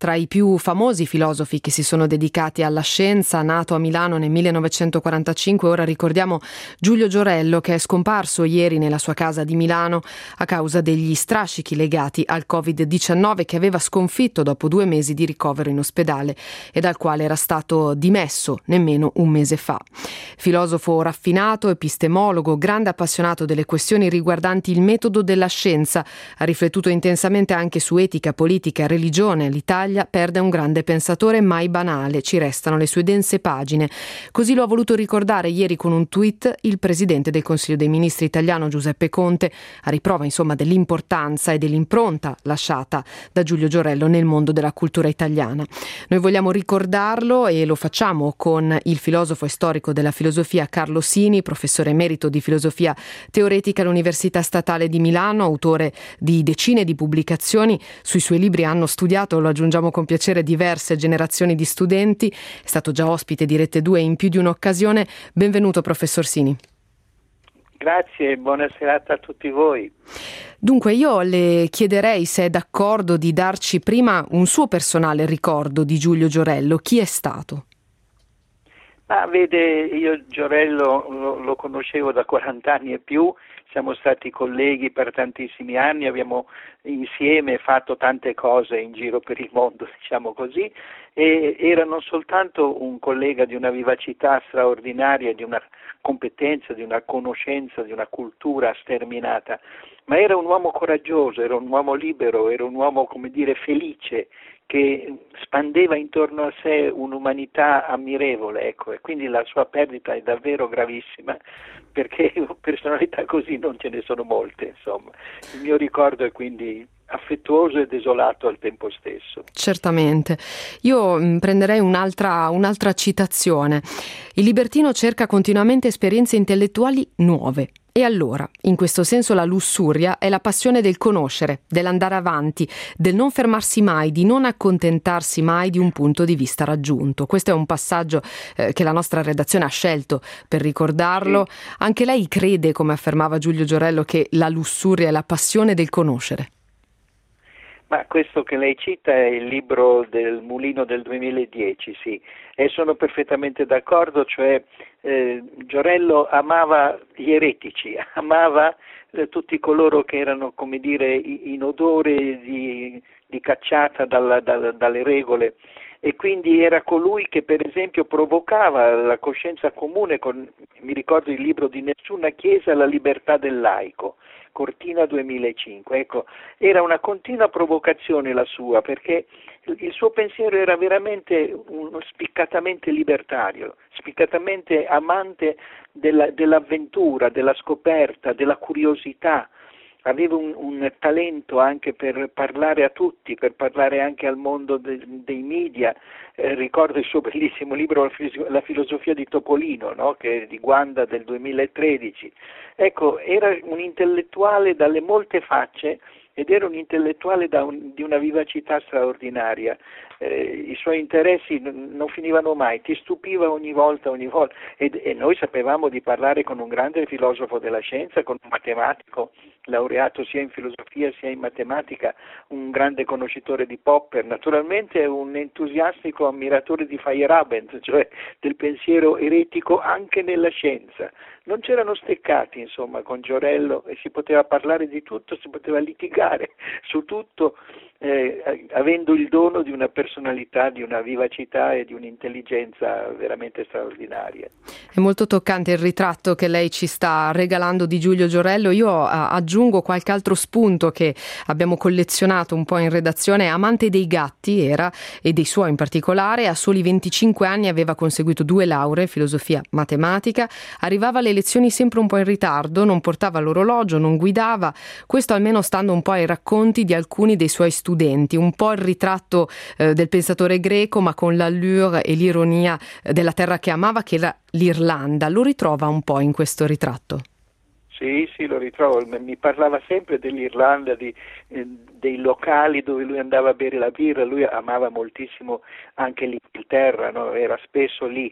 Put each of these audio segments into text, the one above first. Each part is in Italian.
Tra i più famosi filosofi che si sono dedicati alla scienza, nato a Milano nel 1945, ora ricordiamo Giulio Giorello, che è scomparso ieri nella sua casa di Milano a causa degli strascichi legati al Covid-19 che aveva sconfitto dopo 2 mesi di ricovero in ospedale e dal quale era stato dimesso nemmeno un mese fa. Filosofo raffinato, epistemologo, grande appassionato delle questioni riguardanti il metodo della scienza, ha riflettuto intensamente anche su etica, politica, religione. L'Italia perde un grande pensatore mai banale, ci restano le sue dense pagine. Così lo ha voluto ricordare ieri con un tweet il presidente del Consiglio dei Ministri italiano Giuseppe Conte, a riprova insomma dell'importanza e dell'impronta lasciata da Giulio Giorello nel mondo della cultura italiana. Noi vogliamo ricordarlo e lo facciamo con il filosofo e storico della filosofia Carlo Sini, professore emerito di filosofia teoretica all'Università Statale di Milano, autore di decine di pubblicazioni. Sui suoi libri hanno studiato, lo aggiungiamo con piacere, diverse generazioni di studenti. È stato già ospite di Rete 2 in più di un'occasione. Benvenuto, professor Sini. Grazie e buona serata a tutti voi. Dunque io le chiederei se è d'accordo di darci prima un suo personale ricordo di Giulio Giorello. Chi è stato? Vede, io Giorello lo conoscevo da 40 anni e più, siamo stati colleghi per tantissimi anni, abbiamo insieme fatto tante cose in giro per il mondo, diciamo così, e era non soltanto un collega di una vivacità straordinaria, di una competenza, di una conoscenza, di una cultura sterminata, ma era un uomo coraggioso, era un uomo libero, era un uomo, come dire, felice, che spandeva intorno a sé un'umanità ammirevole, ecco, e quindi la sua perdita è davvero gravissima, perché personalità così non ce ne sono molte, insomma. Il mio ricordo è quindi affettuoso e desolato al tempo stesso. Certamente. Io prenderei un'altra citazione. Il libertino cerca continuamente esperienze intellettuali nuove. E allora, in questo senso la lussuria è la passione del conoscere, dell'andare avanti, del non fermarsi mai, di non accontentarsi mai di un punto di vista raggiunto. Questo è un passaggio che la nostra redazione ha scelto per ricordarlo. Sì. Anche lei crede, come affermava Giulio Giorello, che la lussuria è la passione del conoscere? Ma questo che lei cita è il libro del Mulino del 2010, sì, e sono perfettamente d'accordo, cioè Giorello amava gli eretici, amava tutti coloro che erano, come dire, in odore di cacciata dalle regole, e quindi era colui che per esempio provocava la coscienza comune mi ricordo il libro di Nessuna Chiesa, la libertà del laico, Cortina 2005, ecco, era una continua provocazione la sua, perché il suo pensiero era veramente spiccatamente libertario, spiccatamente amante dell'avventura, della scoperta, della curiosità. Aveva un talento anche per parlare a tutti, per parlare anche al mondo dei media. Ricordo il suo bellissimo libro La filosofia di Topolino, no? Che è di Guanda del 2013. Ecco, era un intellettuale dalle molte facce ed era un intellettuale di una vivacità straordinaria. I suoi interessi non finivano mai, ti stupiva ogni volta, e noi sapevamo di parlare con un grande filosofo della scienza, con un matematico laureato sia in filosofia sia in matematica, un grande conoscitore di Popper, naturalmente un entusiastico ammiratore di Feyerabend, cioè del pensiero eretico anche nella scienza. Non c'erano steccati, insomma, con Giorello, e si poteva parlare di tutto, si poteva litigare su tutto, avendo il dono di una personalità, di una vivacità e di un'intelligenza veramente straordinaria. È molto toccante il ritratto che lei ci sta regalando di Giulio Giorello. Io aggiungo qualche altro spunto che abbiamo collezionato un po' in redazione. Amante dei gatti era, e dei suoi in particolare. A soli 25 anni aveva conseguito 2 lauree, filosofia, matematica. Arrivava alle lezioni sempre un po' in ritardo, non portava l'orologio, non guidava. Questo almeno stando un po' ai racconti di alcuni dei suoi studenti. Un po' il ritratto del pensatore greco, ma con l'allure e l'ironia della terra che amava, che era l'Irlanda. Lo ritrova un po' in questo ritratto? Sì, lo ritrovo. Mi parlava sempre dell'Irlanda, dei locali dove lui andava a bere la birra. Lui amava moltissimo anche l'Inghilterra, no? Era spesso lì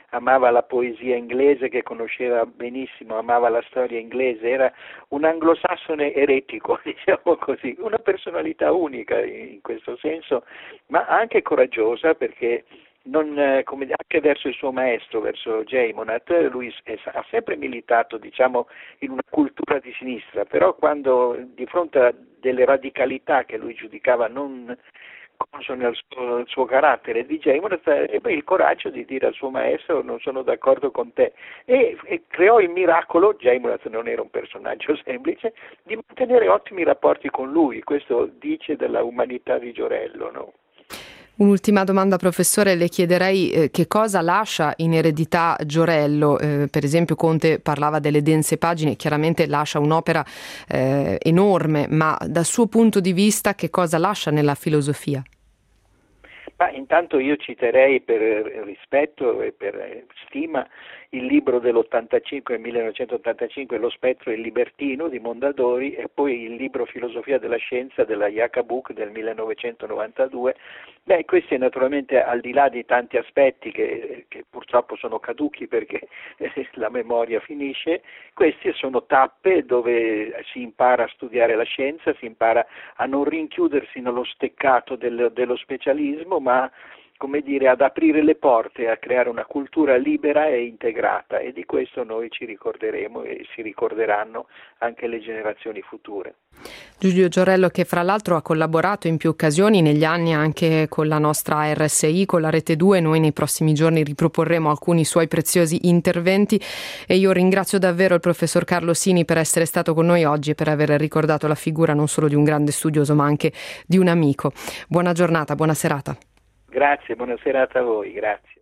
amava la poesia inglese che conosceva benissimo, amava la storia inglese, era un anglosassone eretico, diciamo così, una personalità unica in questo senso, ma anche coraggiosa perché anche verso il suo maestro, verso Jaymonat, lui ha sempre militato, diciamo, in una cultura di sinistra, però quando di fronte a delle radicalità che lui giudicava non consone al suo carattere di Jaymonat, ebbe il coraggio di dire al suo maestro: non sono d'accordo con te, e creò il miracolo. Jaymonat non era un personaggio semplice, di mantenere ottimi rapporti con lui. Questo dice della umanità di Giorello, no? Un'ultima domanda, professore, le chiederei che cosa lascia in eredità Giorello. Per esempio Conte parlava delle dense pagine, chiaramente lascia un'opera enorme, ma dal suo punto di vista che cosa lascia nella filosofia? Ma intanto io citerei, per rispetto e per stima, il libro del 1985, Lo spettro e il libertino di Mondadori, e poi il libro Filosofia della scienza della Jakabuk del 1992. Questi naturalmente, al di là di tanti aspetti che purtroppo sono caduchi perché la memoria finisce, queste sono tappe dove si impara a studiare la scienza, si impara a non rinchiudersi nello steccato dello specialismo, ma, come dire, ad aprire le porte, a creare una cultura libera e integrata, e di questo noi ci ricorderemo e si ricorderanno anche le generazioni future. Giulio Giorello, che fra l'altro ha collaborato in più occasioni negli anni anche con la nostra RSI, con la Rete 2, noi nei prossimi giorni riproporremo alcuni suoi preziosi interventi, e io ringrazio davvero il professor Carlo Sini per essere stato con noi oggi e per aver ricordato la figura non solo di un grande studioso ma anche di un amico. Buona giornata, buona serata. Grazie, buona serata a voi, grazie.